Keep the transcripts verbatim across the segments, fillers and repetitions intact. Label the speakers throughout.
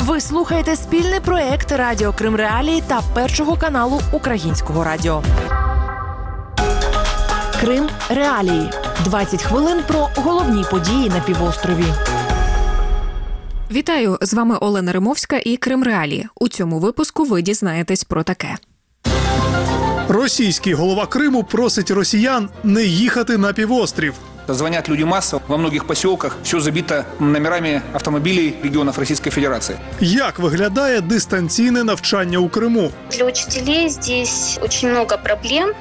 Speaker 1: Ви слухаєте спільний проект Радіо Крим Реалії та Першого каналу Українського радіо. Крим Реалії. двадцять хвилин про головні події на півострові.
Speaker 2: Вітаю, з вами Олена Римовська і Крим Реалії. У цьому випуску ви дізнаєтесь про таке.
Speaker 3: Російський голова Криму просить росіян не їхати на півострів.
Speaker 4: Звонят люди массово. Во многих поселках все забито номерами автомобилей регионов Российской Федерации.
Speaker 3: Як виглядає дистанційне навчання у Криму?
Speaker 5: Для учителей здесь очень много проблем.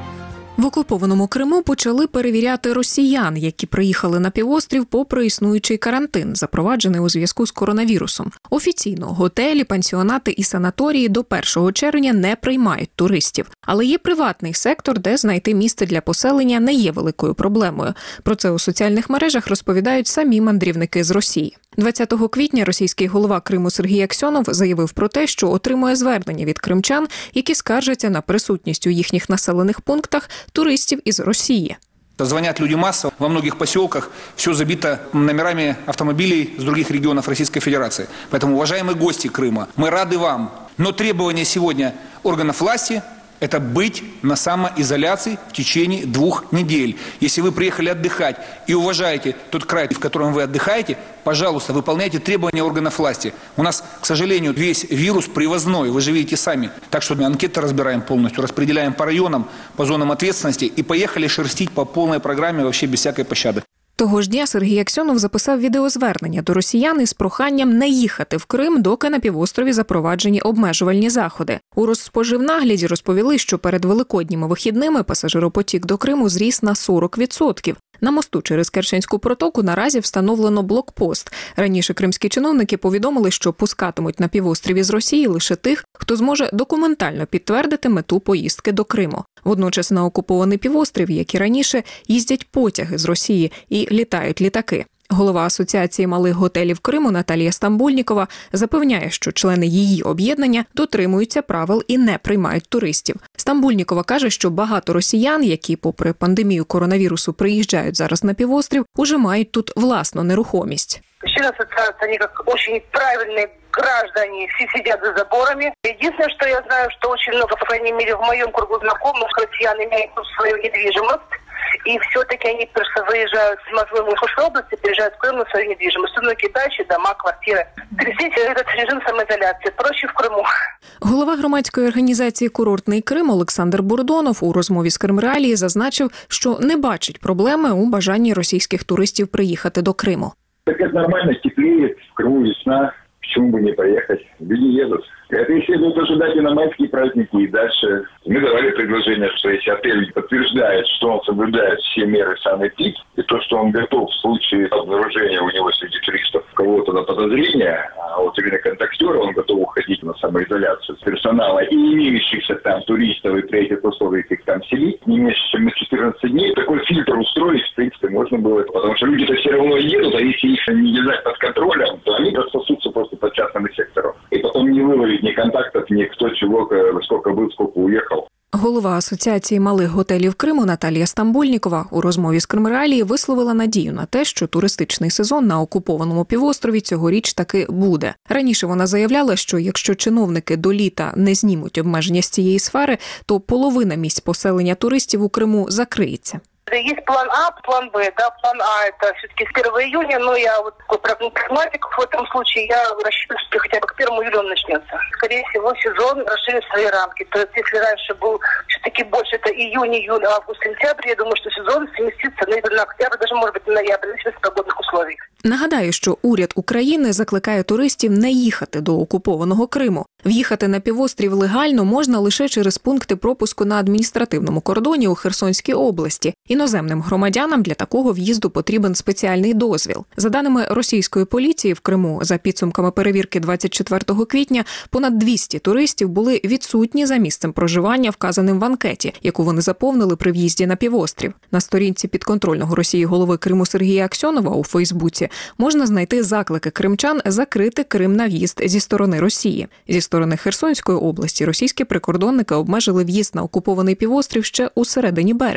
Speaker 2: В окупованому Криму почали перевіряти росіян, які приїхали на півострів попри існуючий карантин, запроваджений у зв'язку з коронавірусом. Офіційно готелі, пансіонати і санаторії до першого червня не приймають туристів. Але є приватний сектор, де знайти місце для поселення не є великою проблемою. Про це у соціальних мережах розповідають самі мандрівники з Росії. двадцятого квітня російський голова Криму Сергій Аксьонов заявив про те, що отримує звернення від кримчан, які скаржаться на присутність у їхніх населених пунктах туристів із Росії.
Speaker 4: Звонят люди массово. Во многих поселках все забито номерами автомобилей с других регионов Российской Федерации. Поэтому, уважаемые гости Крыма, мы рады вам. Но требование сегодня органов власти – это быть на самоизоляции в течение двух недель. Если вы приехали отдыхать и уважаете тот край, в котором вы отдыхаете, пожалуйста, выполняйте требования органов власти. У нас, к сожалению, весь вирус привозной, вы же видите сами. Так что мы анкеты разбираем полностью, распределяем по районам, по зонам ответственности и поехали шерстить по полной программе вообще без всякой пощады.
Speaker 2: Того ж дня Сергій Аксьонов записав відеозвернення до росіян із проханням не їхати в Крим, доки на півострові запроваджені обмежувальні заходи. У Розспоживнагляді розповіли, що перед великодніми вихідними пасажиропотік до Криму зріс на сорок відсотків. На мосту через Керченську протоку наразі встановлено блокпост. Раніше кримські чиновники повідомили, що пускатимуть на півострів із Росії лише тих, хто зможе документально підтвердити мету поїздки до Криму. Водночас на окупований півострів, як і раніше, їздять потяги з Росії і літають літаки. Голова Асоціації малих готелів Криму Наталія Стамбульнікова запевняє, що члени її об'єднання дотримуються правил і не приймають туристів. Стамбульнікова каже, що багато росіян, які попри пандемію коронавірусу приїжджають зараз на півострів, уже мають тут власну нерухомість.
Speaker 6: Член ассоциации, они как очень правильные граждане, все сидят за заборами. Единственное, что я знаю, что очень много, по крайней мере, в моем кругу знакомых россиян имеют тут свою недвижимость. И все-таки они просто выезжают с Москвы в Иркутской области, приезжают в Крым на свою недвижимость. Многие дачи, дома, квартиры. Здесь этот режим самоизоляции. Проще в Криму.
Speaker 2: Голова громадської організації «Курортний Крим» Олександр Бурдонов у розмові з Крим Реалії зазначив, що не бачить проблеми у бажанні російських туристів приїхати до Криму.
Speaker 7: Так это нормально, теплеет, в Крыму весна, почему бы не поехать? Люди едут. Это и следует ожидать и на майские праздники, и дальше. Мы давали предложение, что если отель подтверждает, что он соблюдает все меры санэпид, и то, что он готов в случае обнаружения у него среди туристов кого-то на подозрение, а вот именно контактера, он готов уходить на самоизоляцию персонала и имеющихся там туристов, и при этих условиях их там селить, не меньше, чем на четырнадцать дней, такой фильтр устроить, в принципе, можно было. Потому что люди-то все равно едут, а если их не держать под контролем, то они рассосутся просто по частному сектору. И потом не выловить ни контактов, ни кто чего, сколько был, сколько уехал.
Speaker 2: Голова Асоціації малих готелів Криму Наталія Стамбульнікова у розмові з Крим Реалії висловила надію на те, що туристичний сезон на окупованому півострові цьогоріч таки буде. Раніше вона заявляла, що якщо чиновники до літа не знімуть обмеження з цієї сфери, то половина місць поселення туристів у Криму закриється.
Speaker 6: Есть план А, план Б. Да, план А – это все-таки с первого июня, но я вот такой прагматик в этом случае, я рассчитываю, что хотя бы к первому июля он начнется. Скорее всего, сезон расширит свои рамки. То есть, если раньше был все-таки больше, это июнь, июль, август, сентябрь, я думаю, что сезон сместится на октябрь, даже, может быть, на ноябрь, в погодных условиях.
Speaker 2: Нагадаю, що уряд України закликає туристів не їхати до окупованого Криму. В'їхати на півострів легально можна лише через пункти пропуску на адміністративному кордоні у Херсонській області. Іноземним громадянам для такого в'їзду потрібен спеціальний дозвіл. За даними російської поліції в Криму, за підсумками перевірки двадцять четвертого квітня, понад двісті туристів були відсутні за місцем проживання, вказаним в анкеті, яку вони заповнили при в'їзді на півострів. На сторінці підконтрольного Росії голови Криму Сергія Аксьонова у Фейсбуці можна знайти заклики кримчан закрити Крим на в'їзд зі сторони Росії. Зі сторони Херсонської області російські прикордонники обмежили в'їзд на окупований півострів ще у середині березня.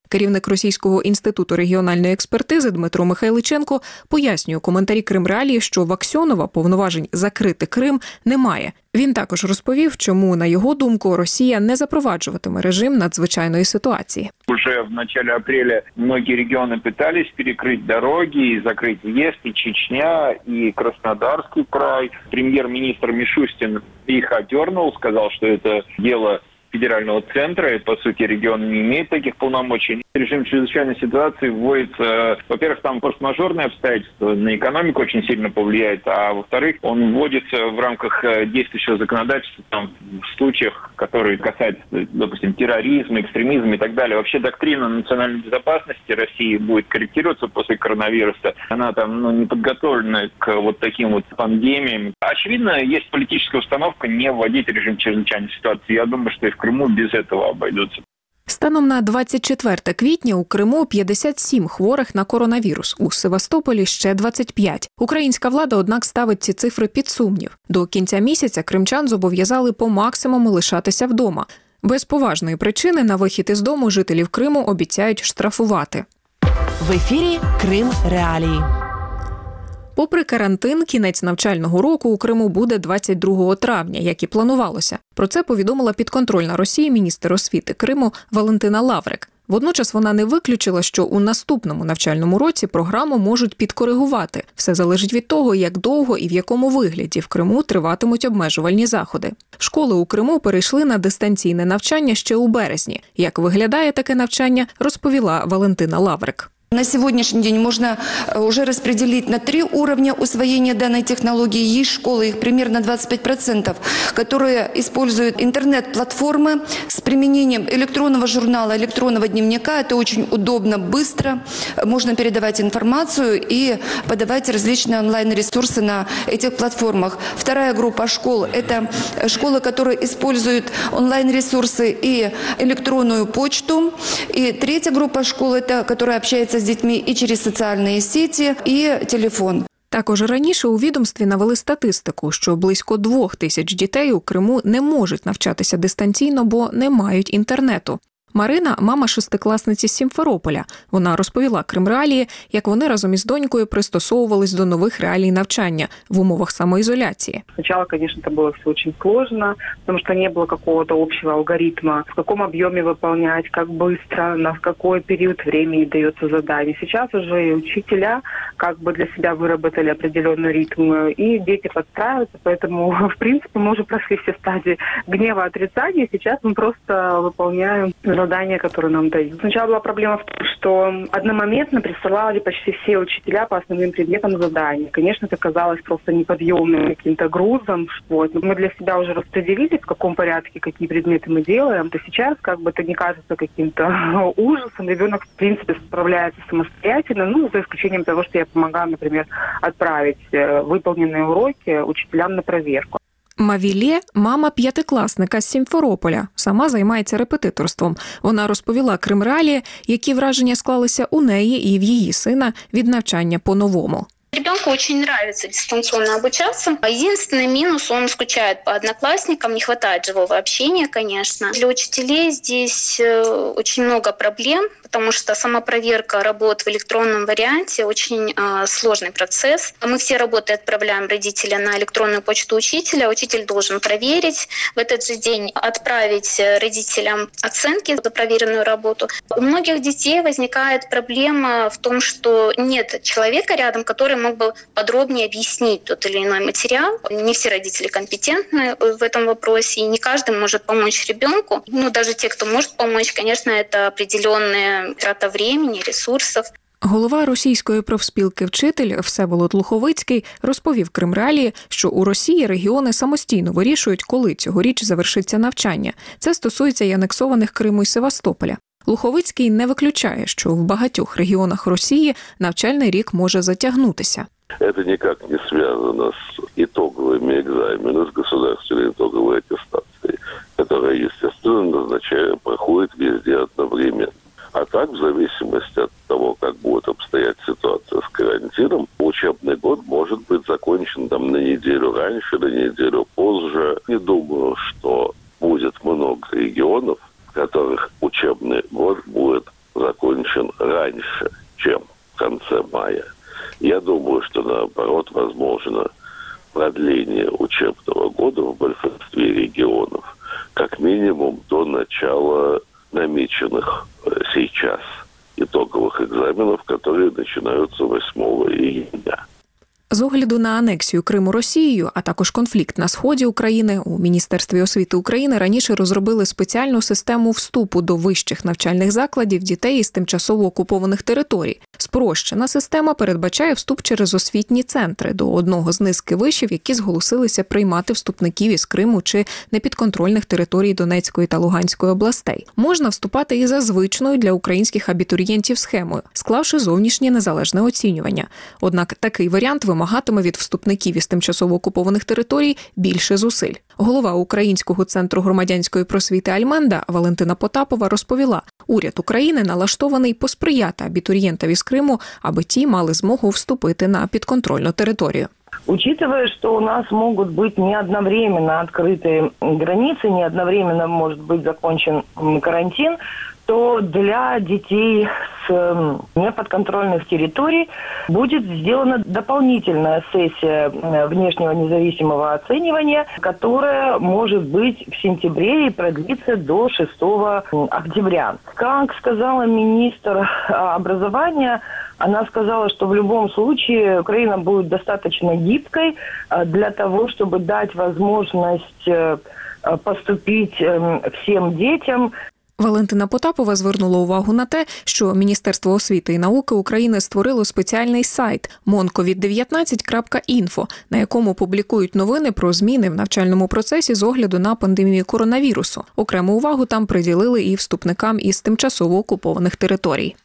Speaker 2: Керівник Російського інституту регіональної експертизи Дмитро Михайличенко пояснює у коментарі Кримреалії, що в Аксьонова повноважень закрити Крим немає. Він також розповів, чому, на його думку, Росія не запроваджуватиме режим надзвичайної ситуації.
Speaker 8: Уже в начале апреля многие регионы пытались перекрыть дороги и закрыть въезд, и Чечня, и Краснодарский край. Премьер-министр Мишустин их одернул, сказал, что это дело федерального центра, и, по сути, регион не имеет таких полномочий. Режим чрезвычайной ситуации вводится, во-первых, там форс-мажорные обстоятельства, на экономику очень сильно повлияет, а во-вторых, он вводится в рамках действующего законодательства там, в случаях, которые касаются, допустим, терроризма, экстремизма и так далее. Вообще доктрина национальной безопасности России будет корректироваться после коронавируса. Она там ну, не подготовлена к вот таким вот пандемиям. Очевидно, есть политическая установка не вводить режим чрезвычайной ситуации. Я думаю, что и в Криму без этого обойдутся.
Speaker 2: Станом на двадцять четверте квітня у Криму п'ятдесят сім хворих на коронавірус, у Севастополі ще двадцять п'ять. Українська влада, однак, ставить ці цифри під сумнів. До кінця місяця кримчан зобов'язали по максимуму лишатися вдома. Без поважної причини на вихід із дому жителів Криму обіцяють штрафувати.
Speaker 1: В ефірі Крим Реалії.
Speaker 2: Попри карантин, кінець навчального року у Криму буде двадцять другого травня, як і планувалося. Про це повідомила підконтрольна Росії міністр освіти Криму Валентина Лаврик. Водночас вона не виключила, що у наступному навчальному році програму можуть підкоригувати. Все залежить від того, як довго і в якому вигляді в Криму триватимуть обмежувальні заходи. Школи у Криму перейшли на дистанційне навчання ще у березні. Як виглядає таке навчання, розповіла Валентина Лаврик.
Speaker 9: На сегодняшний день можно уже распределить на три уровня усвоения данной технологии. Есть школы, их примерно двадцать пять процентов, которые используют интернет-платформы с применением электронного журнала, электронного дневника. Это очень удобно, быстро. Можно передавать информацию и подавать различные онлайн-ресурсы на этих платформах. Вторая группа школ – это школы, которые используют онлайн-ресурсы и электронную почту. И третья группа школ – это, которая общается з дітьми і через соціальні сети, і телефон.
Speaker 2: Також раніше у відомстві навели статистику, що близько двох тисяч дітей у Криму не можуть навчатися дистанційно, бо не мають інтернету. Марина – мама шестикласниці з Сімферополя. Вона розповіла Кримреалії, як вони разом із донькою пристосовувались до нових реалій навчання в умовах самоізоляції.
Speaker 10: Спочатку, звісно, це було все дуже складно, тому що не було якогось общого алгоритму, в якому об'ємі виконувати, як швидко, на який період часу дається завдання. Зараз вже і вчителя как бы для себя выработали определенный ритм, и дети подстраиваются, поэтому, в принципе, мы уже прошли все стадии гнева, отрицания, сейчас мы просто выполняем задания, которые нам дают. Сначала была проблема в том, что одномоментно присылали почти все учителя по основным предметам задания. Конечно, это казалось просто неподъемным каким-то грузом. Вот. Мы для себя уже распределили, в каком порядке какие предметы мы делаем, то сейчас как бы это не кажется каким-то ужасом. Ребенок, в принципе, справляется самостоятельно, ну, за исключением того, что я помогаю, например, отправить выполненные уроки учителям на проверку.
Speaker 2: Мавілє – мама п'ятикласника з Сімферополя. Сама займається репетиторством. Вона розповіла Кримреалії, які враження склалися у неї і в її сина від навчання по-новому.
Speaker 5: Ребенку очень нравится дистанционно обучаться. Единственный минус, он скучает по одноклассникам, не хватает живого общения, конечно. Для учителей здесь очень много проблем, потому что самопроверка работ в электронном варианте очень э, сложный процесс. Мы все работы отправляем родителя на электронную почту учителя. Учитель должен проверить, в этот же день отправить родителям оценки за проверенную работу. У многих детей возникает проблема в том, что нет человека рядом, который мог бы подробнее объяснить тот или иной материал. Не все родители компетентны в этом вопросе, и не каждый может помочь ребенку. Ну, даже те, кто может помочь, конечно, это определенная трата времени, ресурсов.
Speaker 2: Голова російської профспілки «Вчитель» Всеволод Луховицький розповів Кримреалії, що у Росії регіони самостійно вирішують, коли цьогоріч завершиться навчання. Це стосується і анексованих Криму і Севастополя. Луховицький не виключає, що в багатьох регіонах Росії навчальний рік може затягнутися.
Speaker 11: Это никак не связано с итоговыми экзаменами, с государственной итоговой аттестацией, которая, естественно, назначает, проходит везде одновременно. А так, в зависимости от того, как будет обстоять ситуация с карантином, учебный год может быть закончен там на неделю раньше, на неделю позже. Не думаю, что будет много регионов, в которых учебный год будет закончен раньше, чем в конце мая. Я думаю, что наоборот возможно продление учебного года в большинстве регионов, как минимум до начала намеченных сейчас итоговых экзаменов, которые начинаются восьмого июня.
Speaker 2: З огляду на анексію Криму Росією, а також конфлікт на сході України, у Міністерстві освіти України раніше розробили спеціальну систему вступу до вищих навчальних закладів дітей із тимчасово окупованих територій. Спрощена система передбачає вступ через освітні центри до одного з низки вишів, які зголосилися приймати вступників із Криму чи непідконтрольних територій Донецької та Луганської областей. Можна вступати і за звичною для українських абітурієнтів схемою, склавши зовнішнє незалежне оцінювання. Однак такий варіант вимагатиме від вступників із тимчасово окупованих територій більше зусиль. Голова Українського центру громадянської просвіти «Альменда» Валентина Потапова розповіла, уряд України налаштований посприяти абітурієнтам із Криму, аби ті мали змогу вступити на підконтрольну територію.
Speaker 10: Учитывая, что у нас могут быть не одновременно открыты границы, не одновременно может быть закончен карантин, то для детей с неподконтрольных территорий будет сделана дополнительная сессия внешнего независимого оценивания, которая может быть в сентябре и продлится до шестого октября. Как сказала министр образования, она сказала, что в любом случае Украина будет достаточно гибкой для того, чтобы дать возможность поступить всем детям.
Speaker 2: Валентина Потапова звернула увагу на те, що Міністерство освіти і науки України створило спеціальний сайт мон ковід дев'ятнадцять крапка інфо, на якому публікують новини про зміни в навчальному процесі з огляду на пандемію коронавірусу. Окрему увагу там приділили і вступникам із тимчасово окупованих територій.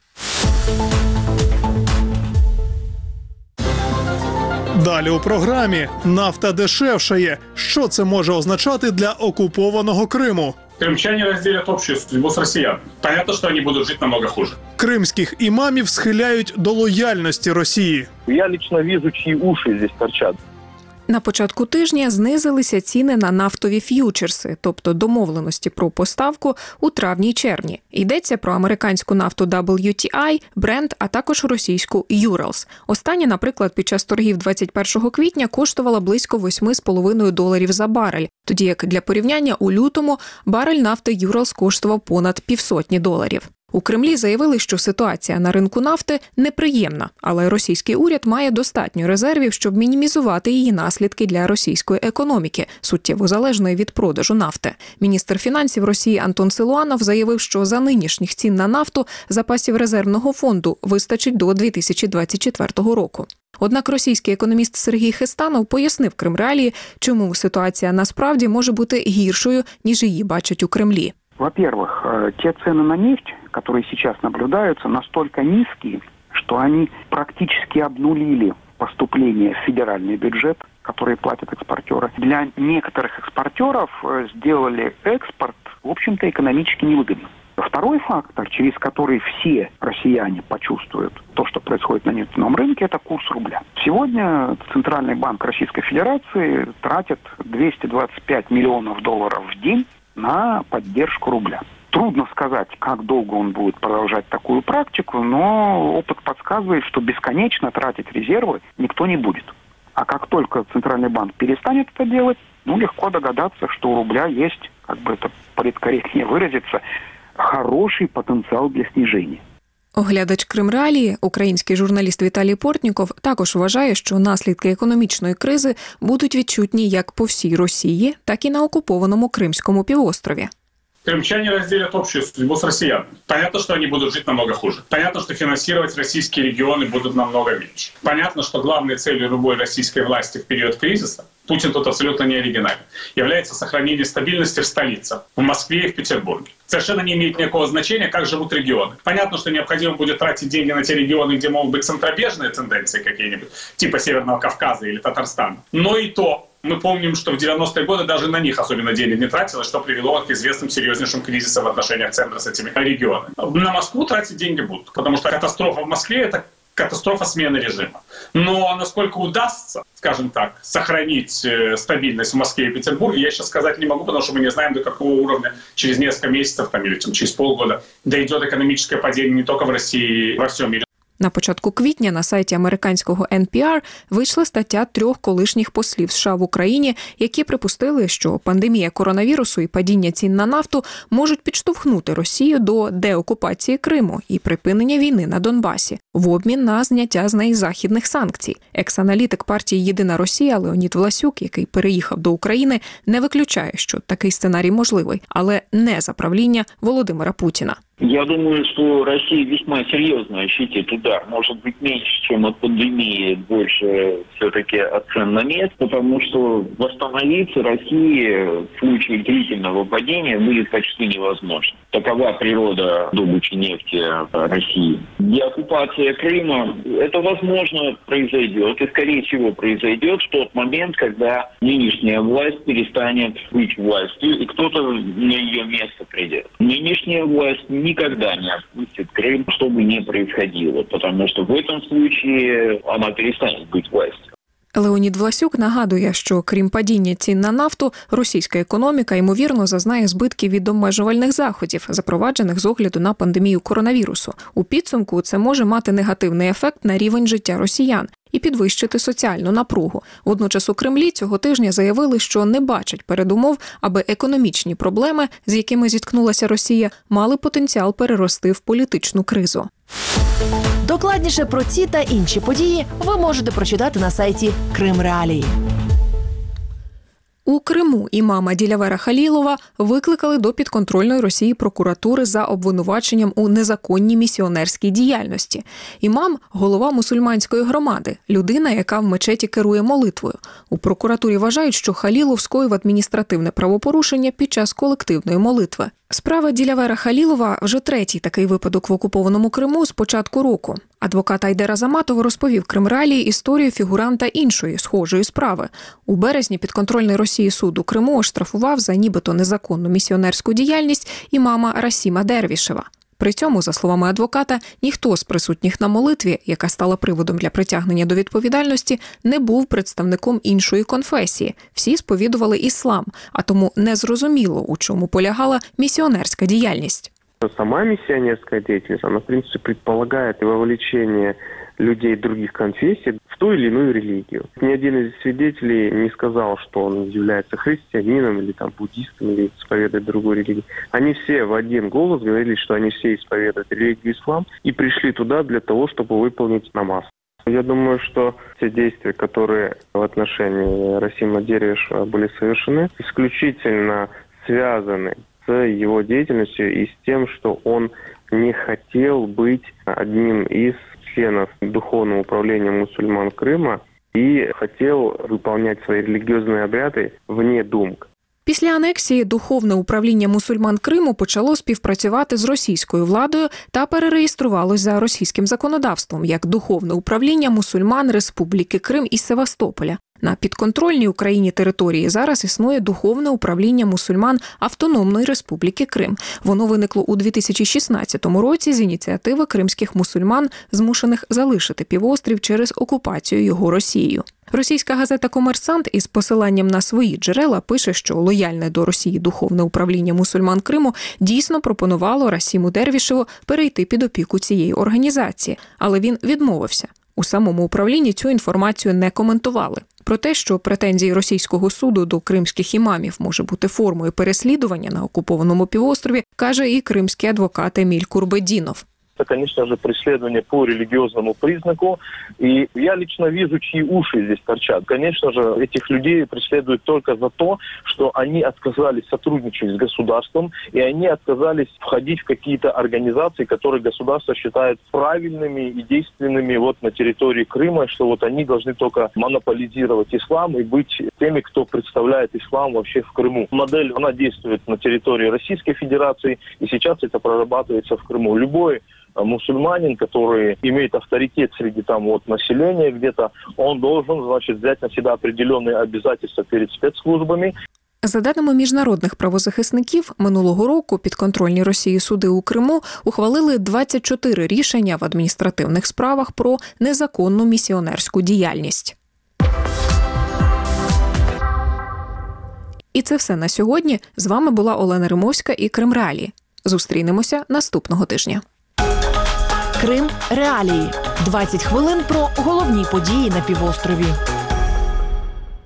Speaker 3: Далі у програмі «Нафта дешевшає». Що це може означати для окупованого Криму?
Speaker 12: Крымчане разделят общую судьбу с россиян. Понятно, что они будут жить намного хуже.
Speaker 3: Кримських імамів схиляють до лояльності Росії.
Speaker 13: Я лично вижу, чьи уши здесь торчат.
Speaker 2: На початку тижня знизилися ціни на нафтові ф'ючерси, тобто домовленості про поставку у травні-червні. Йдеться про американську нафту дабл ю ті ай, Brent, а також російську Urals. Остання, наприклад, під час торгів двадцять першого квітня коштувала близько восьми з половиною доларів за барель, тоді як для порівняння у лютому барель нафти Urals коштував понад півсотні доларів. У Кремлі заявили, що ситуація на ринку нафти неприємна, але російський уряд має достатньо резервів, щоб мінімізувати її наслідки для російської економіки, суттєво залежної від продажу нафти. Міністр фінансів Росії Антон Силуанов заявив, що за нинішніх цін на нафту запасів резервного фонду вистачить до дві тисячі двадцять четвертого року. Однак російський економіст Сергій Хистанов пояснив Кримреалії, чому ситуація насправді може бути гіршою, ніж її бачать у Кремлі.
Speaker 14: Во-первых, те цены на нефть, которые сейчас наблюдаются, настолько низкие, что они практически обнулили поступления в федеральный бюджет, которые платят экспортеры. Для некоторых экспортеров сделали экспорт, в общем-то, экономически невыгодным. Второй фактор, через который все россияне почувствуют то, что происходит на нефтяном рынке, это курс рубля. Сегодня Центральный банк Российской Федерации тратит двести двадцать пять миллионов долларов в день на поддержку рубля. Трудно сказать, как долго он будет продолжать такую практику, но опыт подсказывает, что бесконечно тратить резервы никто не будет. А как только Центральный банк перестанет это делать, ну, легко догадаться, что у рубля есть, как бы это политкорректнее выразиться, хороший потенціал для сниження.
Speaker 2: Оглядач Кримреалії, український журналіст Віталій Портніков, також вважає, що наслідки економічної кризи будуть відчутні як по всій Росії, так і на окупованому Кримському півострові.
Speaker 12: Крымчане разделят общую судьбу с россиянами. Понятно, что они будут жить намного хуже. Понятно, что финансировать российские регионы будут намного меньше. Понятно, что главной целью любой российской власти в период кризиса, Путин тут абсолютно не оригинален, является сохранение стабильности в столицах, в Москве и в Петербурге. Совершенно не имеет никакого значения, как живут регионы. Понятно, что необходимо будет тратить деньги на те регионы, где могут быть центробежные тенденции какие-нибудь, типа Северного Кавказа или Татарстана. Но и то мы помним, что в девяностые годы даже на них особенно денег не тратилось, что привело к известным серьезнейшим кризисам в отношениях центра с этими регионами. На Москву тратить деньги будут, потому что катастрофа в Москве – это катастрофа смены режима. Но насколько удастся, скажем так, сохранить стабильность в Москве и Петербурге, я сейчас сказать не могу, потому что мы не знаем, до какого уровня через несколько месяцев там, или там, через полгода дойдет экономическое падение не только в России, во всем мире.
Speaker 2: На початку квітня на сайті американського ен пі ар вийшла стаття трьох колишніх послів США в Україні, які припустили, що пандемія коронавірусу і падіння цін на нафту можуть підштовхнути Росію до деокупації Криму і припинення війни на Донбасі в обмін на зняття з неї західних санкцій. Екс-аналітик партії «Єдина Росія» Леонід Власюк, який переїхав до України, не виключає, що такий сценарій можливий, але не за правління Володимира Путіна.
Speaker 8: Я думаю, что Россия весьма серьезно ощутит удар. Может быть, меньше, чем от пандемии, больше все-таки от цен на нефть, потому что восстановиться России в случае длительного падения будет почти невозможно. Такова природа добычи нефти России. Деоккупация Крыма, это возможно произойдет, и скорее всего произойдет в тот момент, когда нынешняя власть перестанет быть властью, и кто-то на ее место придет. Нынешняя власть не никогда не отпустит Крым, что бы ни происходило, потому что в этом случае она перестанет быть властью.
Speaker 2: Леонід Власюк нагадує, що крім падіння цін на нафту, російська економіка, ймовірно, зазнає збитків від обмежувальних заходів, запроваджених з огляду на пандемію коронавірусу. У підсумку це може мати негативний ефект на рівень життя росіян і підвищити соціальну напругу. Водночас у Кремлі цього тижня заявили, що не бачать передумов, аби економічні проблеми, з якими зіткнулася Росія, мали потенціал перерости в політичну кризу.
Speaker 1: Докладніше про ці та інші події ви можете прочитати на сайті Крим Реалії.
Speaker 2: У Криму імама Ділявера Халілова викликали до підконтрольної Росії прокуратури за обвинуваченням у незаконній місіонерській діяльності. Імам – голова мусульманської громади, людина, яка в мечеті керує молитвою. У прокуратурі вважають, що Халілов скоїв адміністративне правопорушення під час колективної молитви. Справа Ділявера Халілова – вже третій такий випадок в окупованому Криму з початку року. Адвокат Айдер Азаматов розповів Крим Реалії історію фігуранта іншої, схожої справи. У березні підконтрольний Росії суд у Криму оштрафував за нібито незаконну місіонерську діяльність імама Расіма Дервішева. При цьому, за словами адвоката, ніхто з присутніх на молитві, яка стала приводом для притягнення до відповідальності, не був представником іншої конфесії. Всі сповідували іслам, а тому незрозуміло, у чому полягала місіонерська діяльність.
Speaker 15: Сама миссионерская деятельность, она, в принципе, предполагает и вовлечение людей других конфессий в ту или иную религию. Ни один из свидетелей не сказал, что он является христианином или там буддистом, или исповедует другую религию. Они все в один голос говорили, что они все исповедуют религию ислам и пришли туда для того, чтобы выполнить намаз. Я думаю, что те действия, которые в отношении Расима Дервишева были совершены, исключительно связаны с его деятельностью и с тем, что он не хотел быть одним из членов Духовного управления мусульман Крыма и хотел выполнять свои религиозные обряды вне думок.
Speaker 2: Після анексії Духовне управління мусульман Криму почало співпрацювати з російською владою та перереєструвалось за російським законодавством як Духовне управління мусульман Республіки Крим і Севастополя. На підконтрольній Україні території зараз існує Духовне управління мусульман Автономної Республіки Крим. Воно виникло у дві тисячі шістнадцятому році з ініціативи кримських мусульман, змушених залишити півострів через окупацію його Росією. Російська газета «Комерсант» із посиланням на свої джерела пише, що лояльне до Росії Духовне управління мусульман Криму дійсно пропонувало Расіму Дервішеву перейти під опіку цієї організації, але він відмовився. У самому управлінні цю інформацію не коментували. Про те, що претензії російського суду до кримських імамів може бути формою переслідування на окупованому півострові, каже і кримський адвокат Еміль Курбедінов.
Speaker 13: Это, конечно же, преследование по религиозному признаку. И я лично вижу, чьи уши здесь торчат. Конечно же, этих людей преследуют только за то, что они отказались сотрудничать с государством, и они отказались входить в какие-то организации, которые государство считает правильными и действенными вот на территории Крыма, что вот они должны только монополизировать ислам и быть теми, кто представляет ислам вообще в Крыму. Модель, она действует на территории Российской Федерации, и сейчас это прорабатывается в Крыму. Любой мусульманин, который имеет авторитет среди там вот населения где-то, он должен, значит, взять на себя определенные обязательства перед спецслужбами.
Speaker 2: За даними міжнародних правозахисників, минулого року підконтрольні Росії суди у Криму ухвалили двадцять чотири рішення в адміністративних справах про незаконну місіонерську діяльність. І це все на сьогодні. З вами була Олена Римовська і Крим Реалії. Зустрінемося наступного тижня.
Speaker 1: Крим Реалії. двадцять хвилин про головні події на півострові.